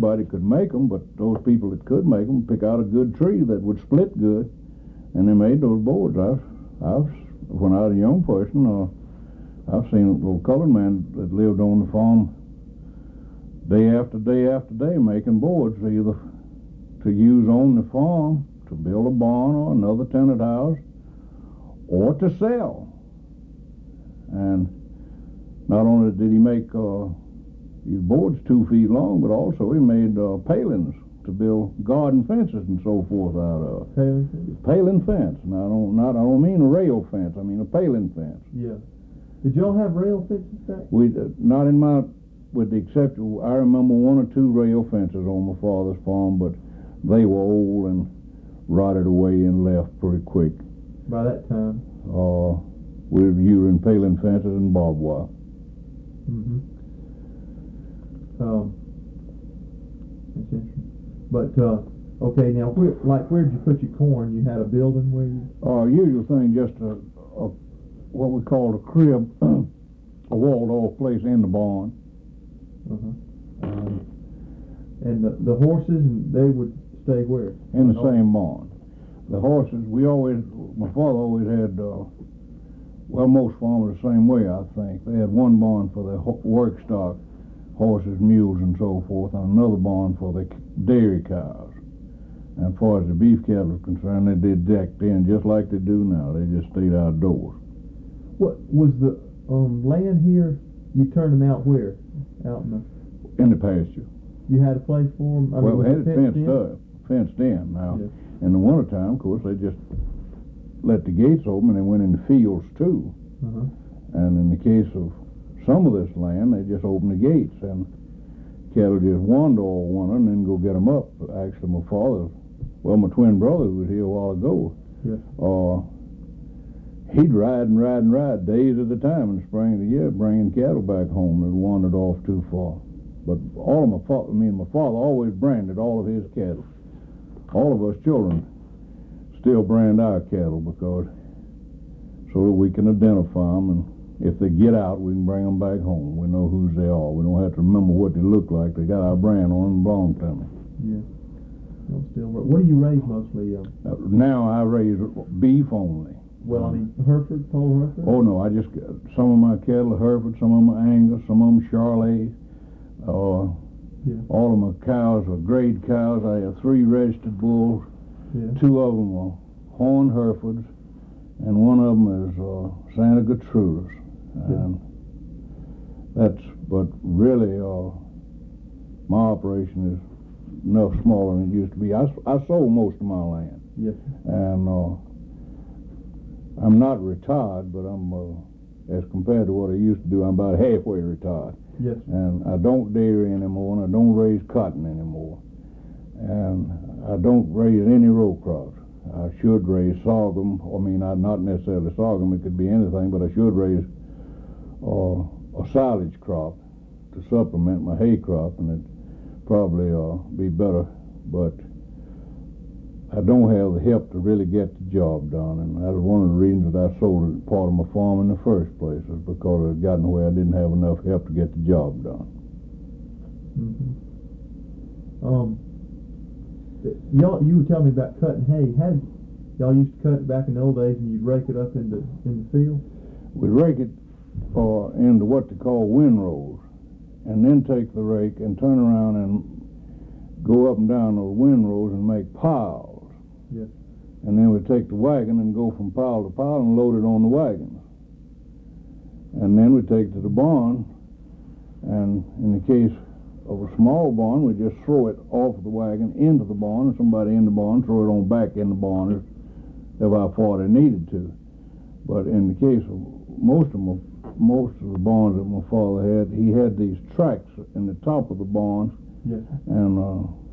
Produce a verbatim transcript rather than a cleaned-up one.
everybody could make them, but those people that could make them pick out a good tree that would split good, and they made those boards. I've, I've when I was a young person, uh, I've seen a little colored man that lived on the farm day after day after day making boards, either to use on the farm, to build a barn or another tenant house, or to sell. And not only did he make uh, these boards two feet long, but also he made uh, palings to build garden fences and so forth out of. Paling? Paling fence. Now I don't not I don't mean a rail fence. I mean a paling fence. Yeah. Did y'all have rail fences back? We uh, not in my, with the exception, I remember one or two rail fences on my father's farm, but they were old and rotted away and left pretty quick. By that time? Uh, we were using paling fences and barbed wire. Mm-hmm. Um, that's interesting. But, uh, okay, now, where, like, where did you put your corn? You had a building where you... Uh, usual thing, just a, a what we called a crib, a walled-off place in the barn. Uh-huh. Um, and the, the horses, they would stay where? In the same barn. The horses, we always, my father always had, uh, well, most farmers the same way, I think. They had one barn for the work stock, horses, mules, and so forth, and another barn for the dairy cows. And as far as the beef cattle is concerned, they did decked in just like they do now. They just stayed outdoors. What was the um, land here? You turned them out where? Out in the in the pasture. You had a place for them? I well, mean, we had it fenced in? up, fenced in. Now, yeah. In the wintertime, of course, they just let the gates open and they went in the fields too. Uh-huh. And in the case of some of this land, they just opened the gates and cattle just wander all winter and then go get them up. Actually, my father, well, my twin brother who was here a while ago, yeah. uh, he'd ride and ride and ride days at a time in the spring of the year, bringing cattle back home that wandered off too far. But all of my father, I mean, my father always branded all of his cattle. All of us children still brand our cattle because so that we can identify them, and if they get out, we can bring them back home. We know whose they are. We don't have to remember what they look like. They got our brand on them and belong to me. Yeah. No, still. What do you raise mostly? Uh, uh, now I raise beef only. Well, I mean, Hereford, Pole Hereford? Oh, no, I just, some of my cattle are Hereford, some of them are Angus, some of them Charolais. Uh, yeah. All of my cows are grade cows. I have three registered bulls. Yeah. Two of them are Horn Herefords, and one of them is uh, Santa Gertrudis. And yeah. that's, but really, uh, my operation is enough smaller than it used to be. I, I sold most of my land. Yes. And uh, I'm not retired, but I'm, uh, as compared to what I used to do, I'm about halfway retired. Yes. And I don't dairy anymore, and I don't raise cotton anymore. And I don't raise any row crops. I should raise sorghum. I mean, I, not necessarily sorghum, it could be anything, but I should raise uh, a silage crop to supplement my hay crop, and it'd probably uh, be better. But I don't have the help to really get the job done, and that was one of the reasons that I sold part of my farm in the first place, was because it had gotten where I didn't have enough help to get the job done. Mm-hmm. Um, y'all, you were telling me about cutting hay. How did, y'all used to cut it back in the old days, and you'd rake it up in the in the field? We'd rake it uh, into what they call windrows, and then take the rake and turn around and go up and down those windrows and make piles. Yes. And then we'd take the wagon and go from pile to pile and load it on the wagon. And then we'd take it to the barn, and in the case of a small barn, we'd just throw it off of the wagon into the barn, and somebody in the barn throw it on back in the barn if, if how far they needed to. But in the case of most of my, most of the barns that my father had, he had these tracks in the top of the barns. Yes. And uh,